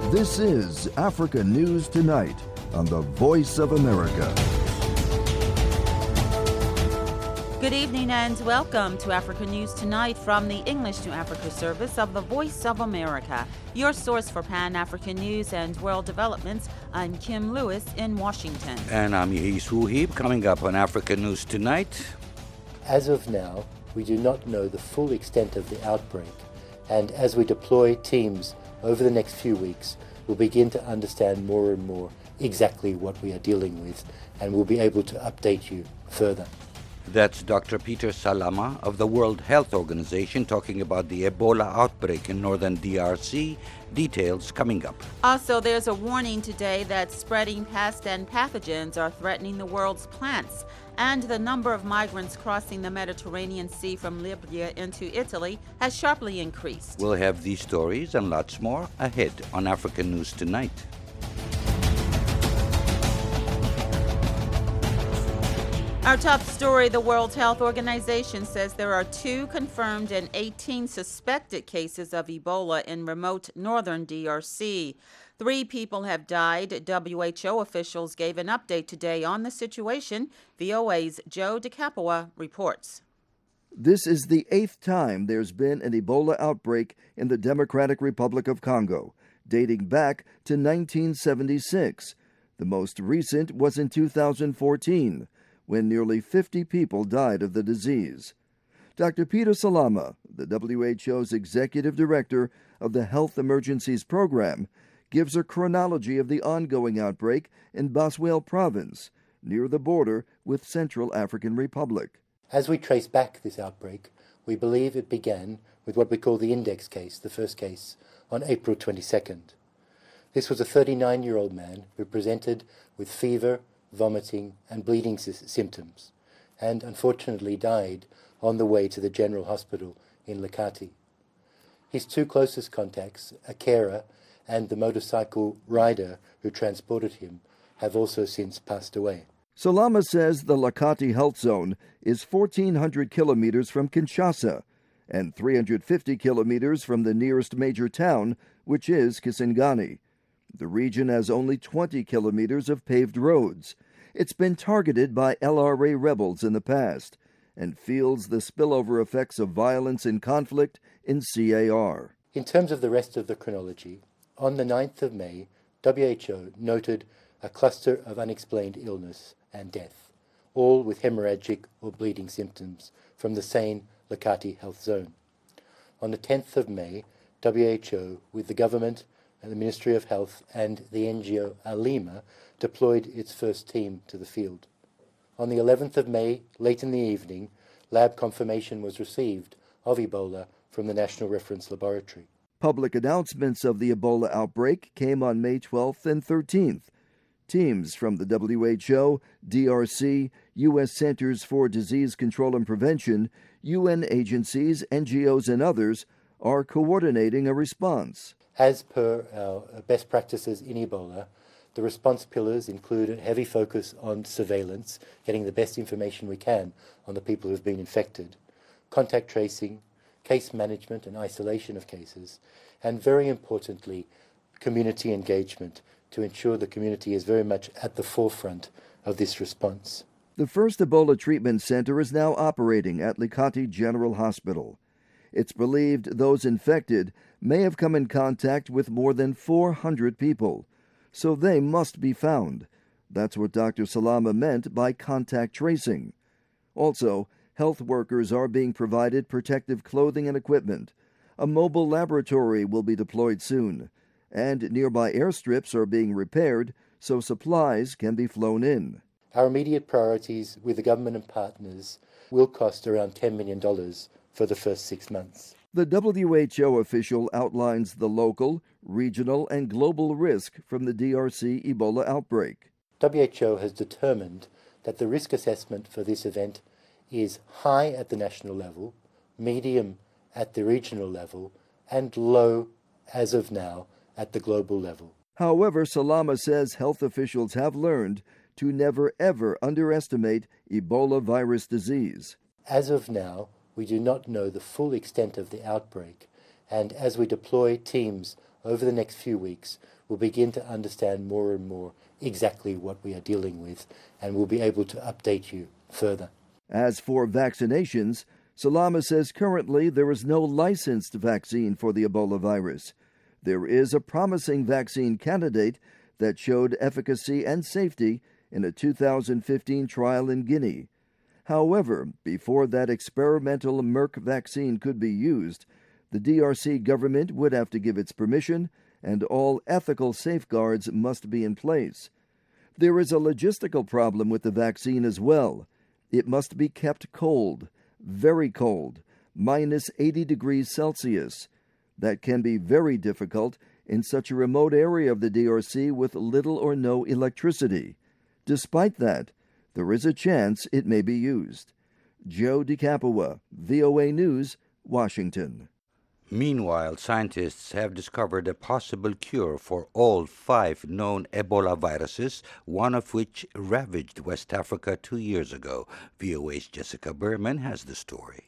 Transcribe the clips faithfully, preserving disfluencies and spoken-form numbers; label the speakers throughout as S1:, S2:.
S1: This is Africa News Tonight on the Voice of America.
S2: Good evening and welcome to Africa News Tonight from the English to Africa service of the Voice of America, your source for Pan-African news and world developments. I'm Kim Lewis in Washington.
S3: And I'm Yehis Wuhib. Coming up on Africa News Tonight.
S4: As of now, we do not know the full extent of the outbreak, and as we deploy teams over the next few weeks, we'll begin to understand more and more exactly what we are dealing with, and we'll be able to update you further.
S3: That's Doctor Peter Salama of the World Health Organization talking about the Ebola outbreak in northern D R C. Details coming up.
S2: Also, there's a warning today that spreading pests and pathogens are threatening the world's plants, and the number of migrants crossing the Mediterranean Sea from Libya into Italy has sharply increased.
S3: We'll have these stories and lots more ahead on Africa News Tonight.
S2: Our top story, the World Health Organization says there are two confirmed and eighteen suspected cases of Ebola in remote northern D R C. Three people have died. W H O officials gave an update today on the situation. V O A's Joe DeCapua reports.
S1: This is the eighth time there's been an Ebola outbreak in the Democratic Republic of Congo, dating back to nineteen seventy-six. The most recent was in two thousand fourteen. When nearly fifty people died of the disease. Doctor Peter Salama, the W H O's executive director of the Health Emergencies Program, gives a chronology of the ongoing outbreak in Baswel province, near the border with Central African Republic.
S4: As we trace back this outbreak, we believe it began with what we call the index case, the first case, on April twenty-second. This was a thirty-nine-year-old man who presented with fever, vomiting and bleeding sy- symptoms, and unfortunately died on the way to the General Hospital in Likati. His two closest contacts, a carer and the motorcycle rider who transported him, have also since passed away.
S1: Salama says the Likati Health Zone is fourteen hundred kilometers from Kinshasa and three hundred fifty kilometers from the nearest major town, which is Kisangani. The region has only twenty kilometers of paved roads. It's been targeted by L R A rebels in the past and feels the spillover effects of violence and conflict in C A R.
S4: In terms of the rest of the chronology, on the ninth of May, W H O noted a cluster of unexplained illness and death, all with hemorrhagic or bleeding symptoms from the same Likati Health Zone. On the tenth of May, W H O, with the government and the Ministry of Health and the N G O Alima, deployed its first team to the field. On the eleventh of May, late in the evening, lab confirmation was received of Ebola from the National Reference Laboratory.
S1: Public announcements of the Ebola outbreak came on May twelfth and thirteenth. Teams from the W H O, D R C, U S Centers for Disease Control and Prevention, U N agencies, N G Os, and others are coordinating a response.
S4: As per our best practices in Ebola, the response pillars include a heavy focus on surveillance, getting the best information we can on the people who have been infected, contact tracing, case management and isolation of cases, and very importantly, community engagement to ensure the community is very much at the forefront of this response.
S1: The first Ebola treatment center is now operating at Likati General Hospital. It's believed those infected may have come in contact with more than four hundred people, so they must be found. That's what Doctor Salama meant by contact tracing. Also, health workers are being provided protective clothing and equipment. A mobile laboratory will be deployed soon, and nearby airstrips are being repaired so supplies can be flown in.
S4: Our immediate priorities with the government and partners will cost around ten million dollars for the first six months.
S1: The W H O official outlines the local, regional, and global risk from the D R C Ebola outbreak.
S4: W H O has determined that the risk assessment for this event is high at the national level, medium at the regional level, and low, as of now, at the global level.
S1: However, Salama says health officials have learned to never ever underestimate Ebola virus disease.
S4: As of now, we do not know the full extent of the outbreak, and as we deploy teams over the next few weeks, we'll begin to understand more and more exactly what we are dealing with, and we'll be able to update you further.
S1: As for vaccinations, Salama says currently there is no licensed vaccine for the Ebola virus. There is a promising vaccine candidate that showed efficacy and safety in a two thousand fifteen trial in Guinea. However, before that experimental Merck vaccine could be used, the D R C government would have to give its permission, and all ethical safeguards must be in place. There is a logistical problem with the vaccine as well. It must be kept cold, very cold, minus eighty degrees Celsius. That can be very difficult in such a remote area of the D R C with little or no electricity. Despite that, there is a chance it may be used. Joe DeCapua, V O A News, Washington.
S3: Meanwhile, scientists have discovered a possible cure for all five known Ebola viruses, one of which ravaged West Africa two years ago. V O A's Jessica Berman has the story.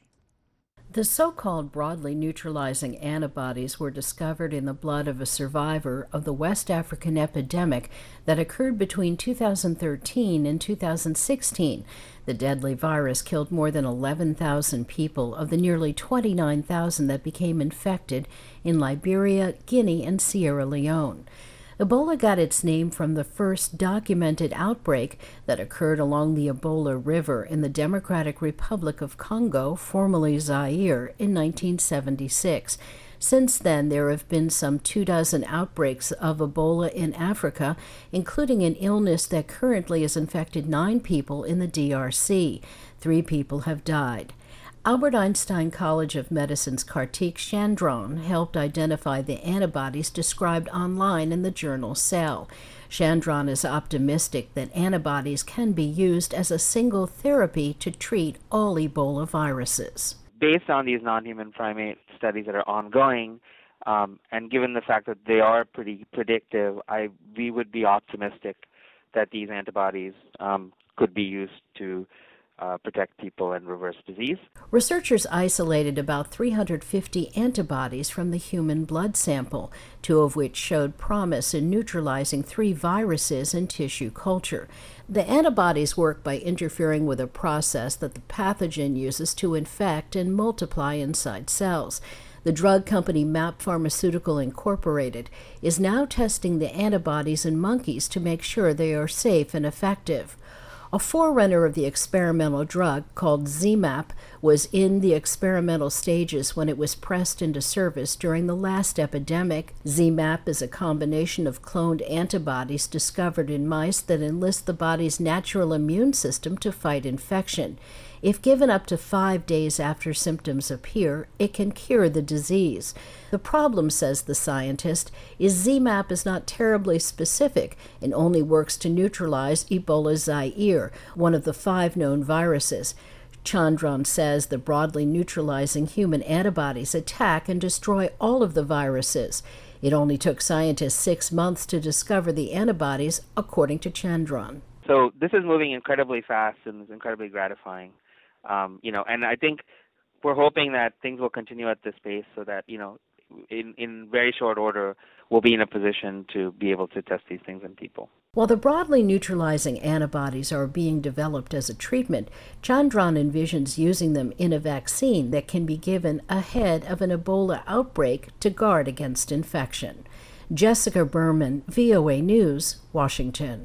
S5: The so-called broadly neutralizing antibodies were discovered in the blood of a survivor of the West African epidemic that occurred between two thousand thirteen and two thousand sixteen. The deadly virus killed more than eleven thousand people of the nearly twenty-nine thousand that became infected in Liberia, Guinea, and Sierra Leone. Ebola got its name from the first documented outbreak that occurred along the Ebola River in the Democratic Republic of Congo, formerly Zaire, in nineteen seventy-six. Since then, there have been some two dozen outbreaks of Ebola in Africa, including an illness that currently has infected nine people in the D R C. Three people have died. Albert Einstein College of Medicine's Kartik Chandran helped identify the antibodies described online in the journal Cell. Chandran is optimistic that antibodies can be used as a single therapy to treat all Ebola viruses.
S6: Based on these non-human primate studies that are ongoing, um, and given the fact that they are pretty predictive, I we would be optimistic that these antibodies um, could be used to Uh, protect people and reverse disease.
S5: Researchers isolated about three hundred fifty antibodies from the human blood sample, two of which showed promise in neutralizing three viruses in tissue culture. The antibodies work by interfering with a process that the pathogen uses to infect and multiply inside cells. The drug company MAP Pharmaceutical Incorporated is now testing the antibodies in monkeys to make sure they are safe and effective. A forerunner of the experimental drug, called Z MAP, was in the experimental stages when it was pressed into service during the last epidemic. Z MAP is a combination of cloned antibodies discovered in mice that enlist the body's natural immune system to fight infection. If given up to five days after symptoms appear, it can cure the disease. The problem, says the scientist, is Z MAP is not terribly specific and only works to neutralize Ebola Zaire, one of the five known viruses. Chandran says the broadly neutralizing human antibodies attack and destroy all of the viruses. It only took scientists six months to discover the antibodies, according to Chandran.
S6: So this is moving incredibly fast and is incredibly gratifying. Um, you know, and I think we're hoping that things will continue at this pace so that, you know, in, in very short order, we'll be in a position to be able to test these things in people.
S5: While the broadly neutralizing antibodies are being developed as a treatment, Chandran envisions using them in a vaccine that can be given ahead of an Ebola outbreak to guard against infection. Jessica Berman, V O A News, Washington.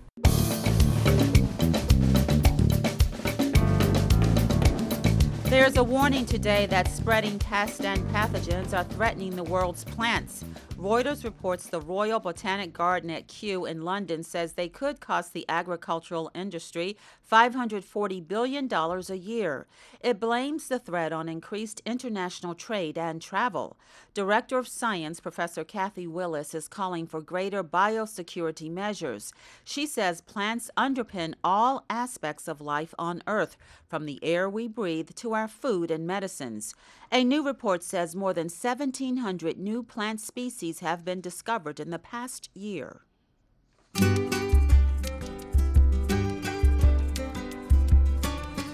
S2: There's a warning today that spreading pests and pathogens are threatening the world's plants. Reuters reports the Royal Botanic Garden at Kew in London says they could cost the agricultural industry five hundred forty billion dollars a year. It blames the threat on increased international trade and travel. Director of Science, Professor Kathy Willis, is calling for greater biosecurity measures. She says plants underpin all aspects of life on Earth, from the air we breathe to our food and medicines. A new report says more than seventeen hundred new plant species have been discovered in the past year.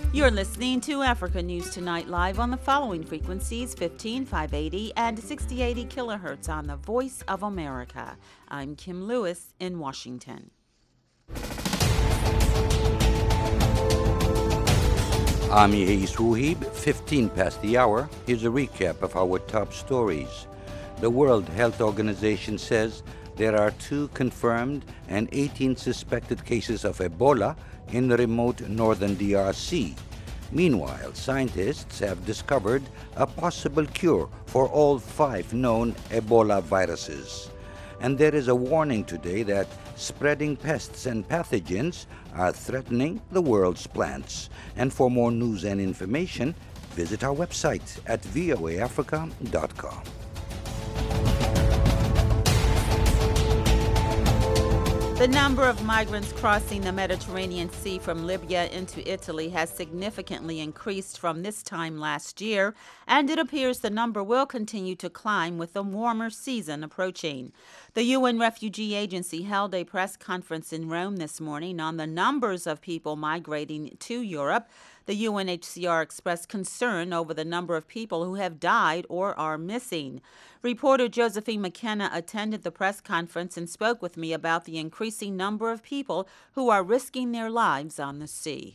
S2: You're listening to Africa News Tonight live on the following frequencies: fifteen five eighty and sixty eighty kilohertz on the Voice of America. I'm Kim Lewis in Washington.
S3: I'm Yehi Suhib, fifteen past the hour. Here's a recap of our top stories. The World Health Organization says there are two confirmed and eighteen suspected cases of Ebola in the remote northern D R C. Meanwhile, scientists have discovered a possible cure for all five known Ebola viruses. And there is a warning today that spreading pests and pathogens are threatening the world's plants. And for more news and information, visit our website at voa africa dot com.
S2: The number of migrants crossing the Mediterranean Sea from Libya into Italy has significantly increased from this time last year, and it appears the number will continue to climb with the warmer season approaching. The U N Refugee Agency held a press conference in Rome this morning on the numbers of people migrating to Europe. The U N H C R expressed concern over the number of people who have died or are missing. Reporter Josephine McKenna attended the press conference and spoke with me about the increasing number of people who are risking their lives on the sea.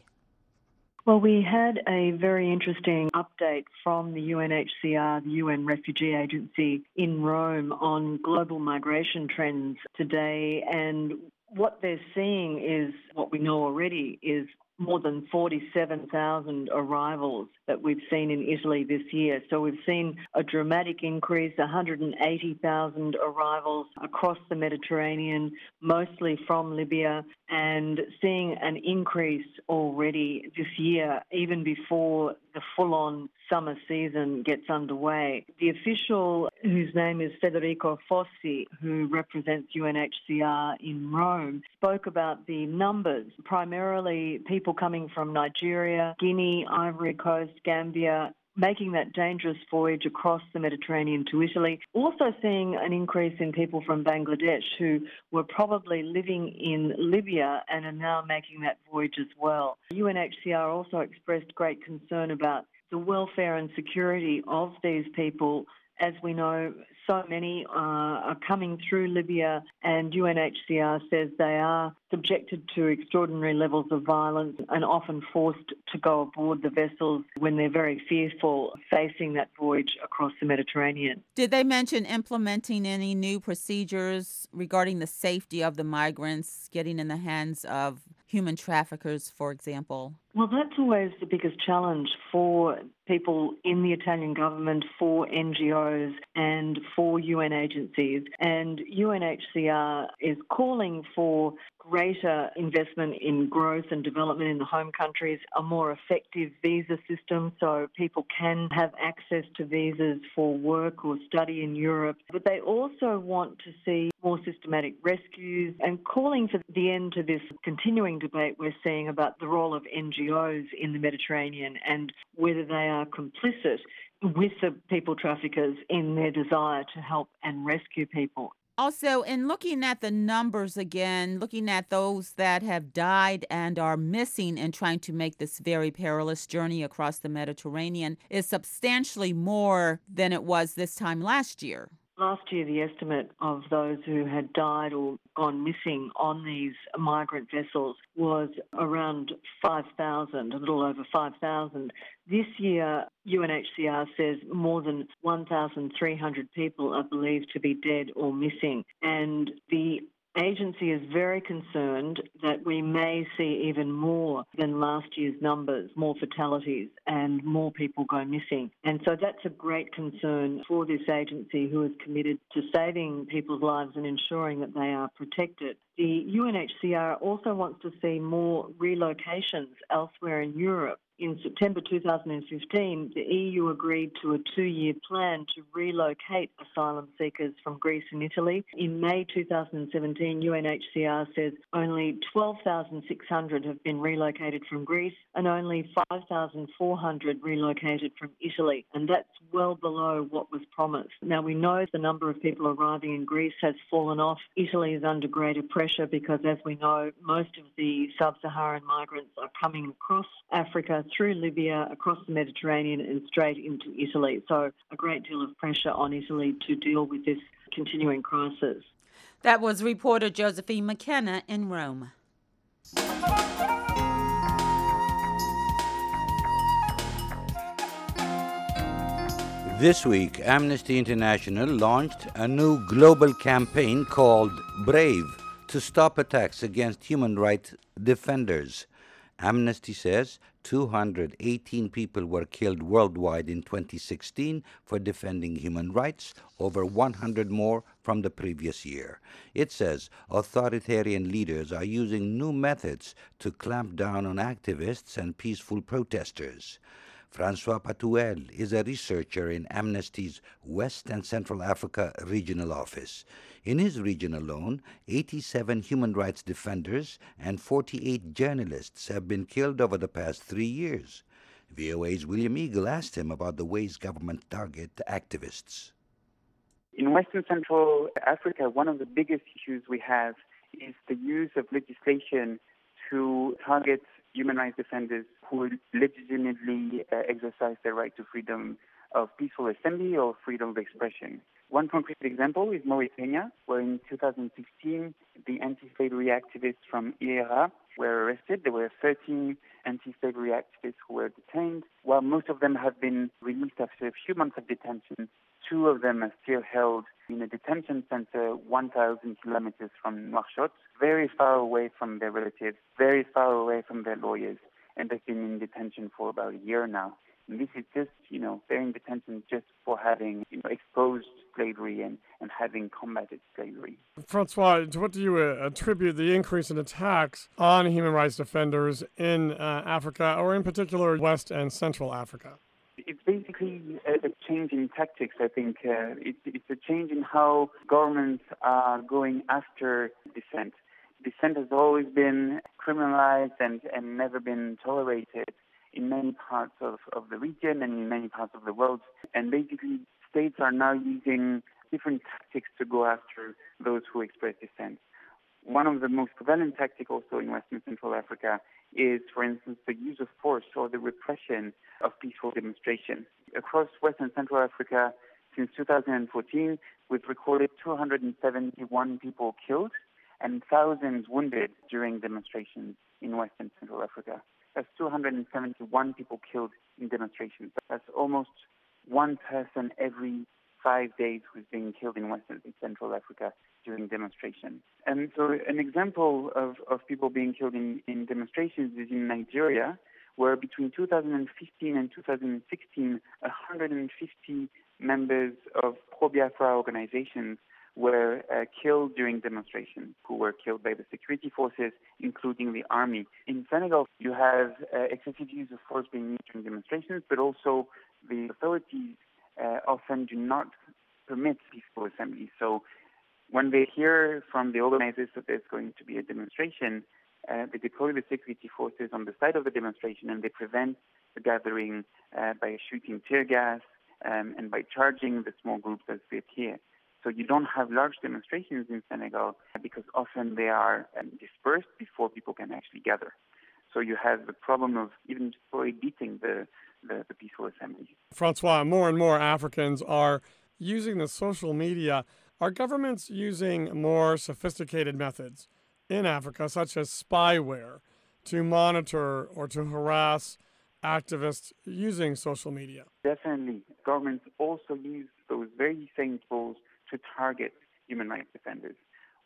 S7: Well, we had a very interesting update from the U N H C R, the U N Refugee Agency in Rome, on global migration trends today. And what they're seeing is, what we know already, is more than forty-seven thousand arrivals that we've seen in Italy this year. So we've seen a dramatic increase, one hundred eighty thousand arrivals across the Mediterranean, mostly from Libya, and seeing an increase already this year, even before the full-on summer season gets underway. The official, whose name is Federico Fossi, who represents U N H C R in Rome, spoke about the numbers, primarily people coming from Nigeria, Guinea, Ivory Coast, Gambia, making that dangerous voyage across the Mediterranean to Italy. Also seeing an increase in people from Bangladesh who were probably living in Libya and are now making that voyage as well. U N H C R also expressed great concern about the welfare and security of these people. As we know, so many uh, are coming through Libya, and U N H C R says they are subjected to extraordinary levels of violence and often forced to go aboard the vessels when they're very fearful facing that voyage across the Mediterranean.
S2: Did they mention implementing any new procedures regarding the safety of the migrants getting in the hands of human traffickers, for example?
S7: Well, that's always the biggest challenge for people in the Italian government, for N G Os and for U N agencies. And U N H C R is calling for greater investment in growth and development in the home countries, a more effective visa system so people can have access to visas for work or study in Europe. But they also want to see more systematic rescues and calling for the end to this continuing debate we're seeing about the role of N G Os in the Mediterranean and whether they are complicit with the people traffickers in their desire to help and rescue people.
S2: Also, in looking at the numbers again, looking at those that have died and are missing in trying to make this very perilous journey across the Mediterranean is substantially more than it was this time last year.
S7: Last year, the estimate of those who had died or gone missing on these migrant vessels was around five thousand, a little over five thousand. This year, U N H C R says more than one thousand three hundred people are believed to be dead or missing. And the agency is very concerned that we may see even more than last year's numbers, more fatalities and more people go missing. And so that's a great concern for this agency, who is committed to saving people's lives and ensuring that they are protected. The U N H C R also wants to see more relocations elsewhere in Europe. In September two thousand fifteen, the E U agreed to a two-year plan to relocate asylum seekers from Greece and Italy. In May two thousand seventeen, U N H C R says only twelve thousand six hundred have been relocated from Greece and only five thousand four hundred relocated from Italy, and that's well below what was promised. Now, we know the number of people arriving in Greece has fallen off. Italy is under greater pressure because, as we know, most of the sub-Saharan migrants are coming across Africa through Libya, across the Mediterranean and straight into Italy. So a great deal of pressure on Italy to deal with this continuing crisis.
S2: That was reporter Josephine McKenna in Rome.
S3: This week, Amnesty International launched a new global campaign called BRAVE to stop attacks against human rights defenders. Amnesty says two hundred eighteen people were killed worldwide in twenty sixteen for defending human rights, over one hundred more from the previous year. It says authoritarian leaders are using new methods to clamp down on activists and peaceful protesters. Francois Patouel is a researcher in Amnesty's West and Central Africa Regional Office. In his region alone, eighty-seven human rights defenders and forty-eight journalists have been killed over the past three years. V O A's William Eagle asked him about the ways government target activists.
S8: In West and Central Africa, one of the biggest issues we have is the use of legislation to target human rights defenders who legitimately uh, exercise their right to freedom of peaceful assembly or freedom of expression. One concrete example is Mauritania, where in two thousand sixteen, the anti-slavery activists from I E R A were arrested. There were thirteen anti-slavery activists who were detained. While most of them have been released after a few months of detention, two of them are still held in a detention center one thousand kilometers from Nouakchott, very far away from their relatives, very far away from their lawyers, and they've been in detention for about a year now. And this is just, you know, they're in detention just for having, you know, exposed slavery and, and having combated slavery.
S9: Francois, to what do you uh, attribute the increase in attacks on human rights defenders in uh, Africa, or in particular West and Central Africa?
S8: It's basically a, a change in tactics, I think. Uh, it, it's a change in how governments are going after dissent. Dissent has always been criminalized and, and never been tolerated in many parts of, of the region and in many parts of the world. And basically, states are now using different tactics to go after those who express dissent. One of the most prevalent tactics also in West and Central Africa is, for instance, the use of force or the repression of peaceful demonstration. Across West and Central Africa, since two thousand fourteen, we've recorded two hundred seventy-one people killed and thousands wounded during demonstrations in West and Central Africa. That's two hundred seventy-one people killed in demonstrations. That's almost one person every five days who's being killed in West and Central Africa during demonstrations. And so an example of, of people being killed in, in demonstrations is in Nigeria, where between two thousand fifteen and two thousand sixteen, one hundred fifty members of pro-Biafra organizations were uh, killed during demonstrations, who were killed by the security forces, including the army. In Senegal, you have uh, excessive use of force being used during demonstrations, but also the authorities uh, often do not permit peaceful assemblies. So when they hear from the organizers that there's going to be a demonstration, uh, they deploy the security forces on the side of the demonstration, and they prevent the gathering uh, by shooting tear gas um, and by charging the small groups as they appear. So you don't have large demonstrations in Senegal because often they are um, dispersed before people can actually gather. So you have the problem of even prohibiting the, the, the peaceful assemblies.
S9: Francois, more and more Africans are using the social media. Are governments using more sophisticated methods in Africa, such as spyware, to monitor or to harass activists using social media?
S8: Definitely. Governments also use those very same tools to target human rights defenders.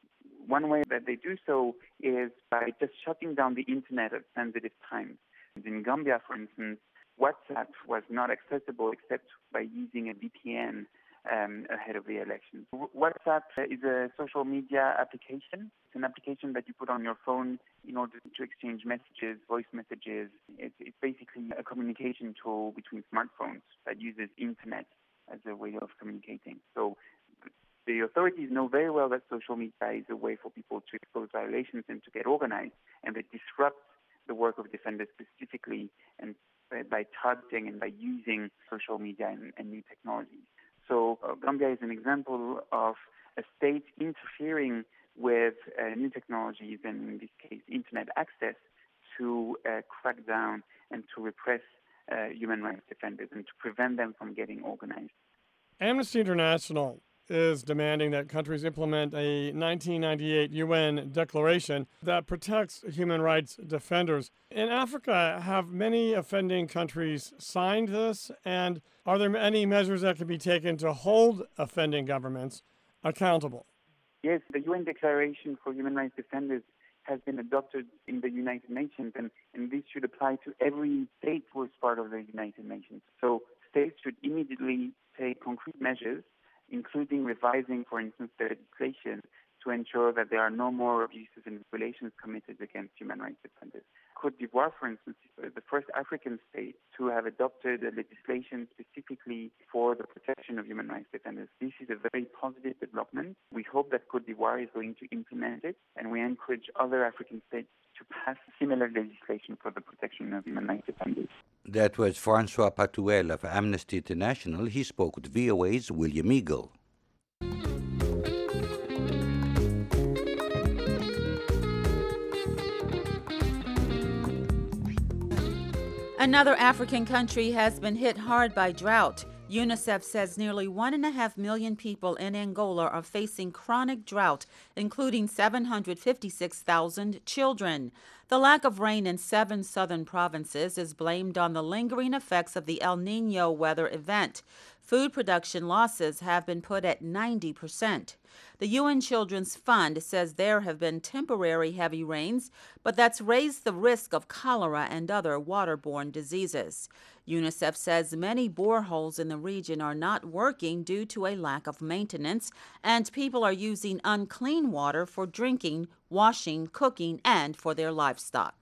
S8: One way that they do so is by just shutting down the internet at sensitive times. In Gambia, for instance, WhatsApp was not accessible except by using a V P N um, ahead of the election. WhatsApp is a social media application. It's an application that you put on your phone in order to exchange messages, voice messages. It's, it's basically a communication tool between smartphones that uses internet as a way of communicating. So the authorities know very well that social media is a way for people to expose violations and to get organized, and they disrupt the work of defenders specifically and by targeting and by using social media and, and new technologies. So uh, Gambia is an example of a state interfering with uh, new technologies, and in this case, internet access, to uh, crack down and to repress uh, human rights defenders and to prevent them from getting organized.
S9: Amnesty International is demanding that countries implement a nineteen ninety-eight U N declaration that protects human rights defenders. In Africa, have many offending countries signed this? And are there any measures that can be taken to hold offending governments accountable?
S8: Yes, the U N Declaration for Human Rights Defenders has been adopted in the United Nations, and, and this should apply to every state who is part of the United Nations. So states should immediately take concrete measures, including revising, for instance, the legislation to ensure that there are no more abuses and violations committed against human rights defenders. Cote d'Ivoire, for instance, is the first African state to have adopted a legislation specifically for the protection of human rights defenders. This is a very positive development. We hope that Cote d'Ivoire is going to implement it, and we encourage other African states to pass similar legislation for the protection of human rights defenders.
S3: That was Francois Patouel of Amnesty International. He spoke with V O A's William Eagle.
S2: Another African country has been hit hard by drought. UNICEF says nearly one and a half million people in Angola are facing chronic drought, including seven hundred fifty-six thousand children. The lack of rain in seven southern provinces is blamed on the lingering effects of the El Niño weather event. Food production losses have been put at ninety percent. The U N Children's Fund says there have been temporary heavy rains, but that's raised the risk of cholera and other waterborne diseases. UNICEF says many boreholes in the region are not working due to a lack of maintenance, and people are using unclean water for drinking, washing, cooking, and for their livestock.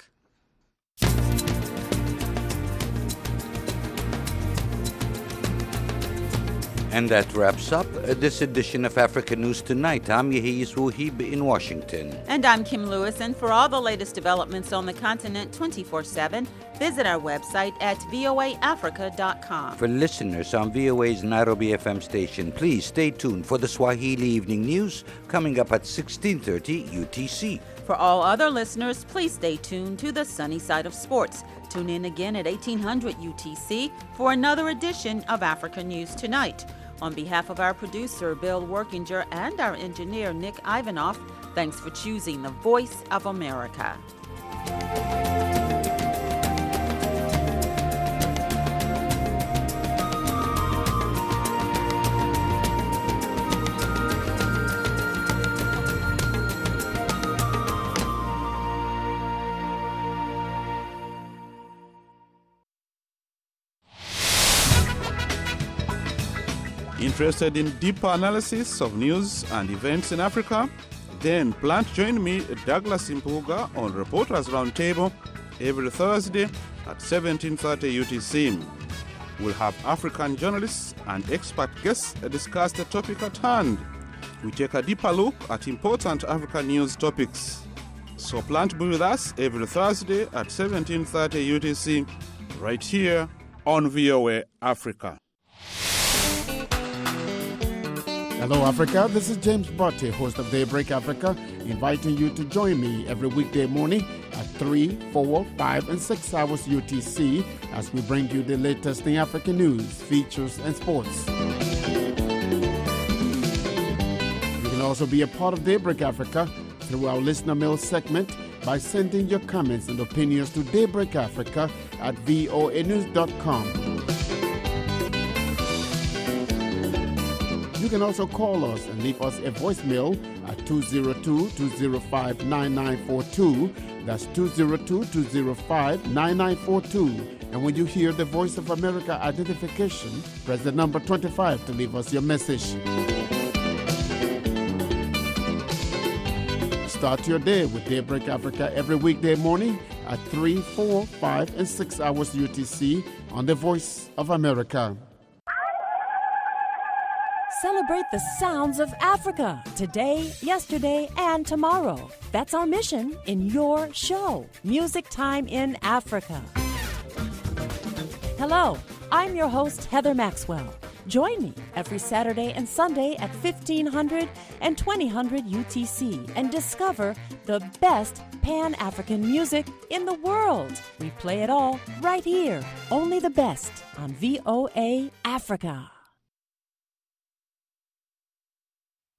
S3: And that wraps up this edition of Africa News Tonight. I'm Yehiz Wuhib in Washington.
S2: And I'm Kim Lewis. And for all the latest developments on the continent twenty-four seven, visit our website at V O A Africa dot com.
S3: For listeners on V O A's Nairobi F M station, please stay tuned for the Swahili Evening News coming up at sixteen thirty U T C.
S2: For all other listeners, please stay tuned to the Sunny Side of Sports. Tune in again at eighteen hundred U T C for another edition of Africa News Tonight. On behalf of our producer, Bill Workinger, and our engineer, Nick Ivanoff, thanks for choosing the Voice of America.
S10: Interested in deeper analysis of news and events in Africa? Then plan to join me, Douglas Impuga, on Reporters Roundtable every Thursday at seventeen thirty U T C. We'll have African journalists and expert guests discuss the topic at hand. We take a deeper look at important African news topics. So plan to be with us every Thursday at seventeen thirty U T C, right here on V O A Africa.
S11: Hello, Africa. This is James Botte, host of Daybreak Africa, inviting you to join me every weekday morning at three, four, five, and six hours U T C as we bring you the latest in African news, features, and sports. You can also be a part of Daybreak Africa through our listener mail segment by sending your comments and opinions to Daybreak Africa at V O A news dot com. You can also call us and leave us a voicemail at two oh two, two oh five, nine nine four two. That's two oh two, two oh five, nine nine four two. And when you hear the Voice of America identification, press the number twenty-five to leave us your message. Start your day with Daybreak Africa every weekday morning at three, four, five, and six hours U T C on the Voice of America.
S12: Celebrate the sounds of Africa today, yesterday, and tomorrow. That's our mission in your show, Music Time in Africa. Hello, I'm your host, Heather Maxwell. Join me every Saturday and Sunday at fifteen hundred and twenty hundred U T C and discover the best Pan-African music in the world. We play it all right here. Only the best on V O A Africa.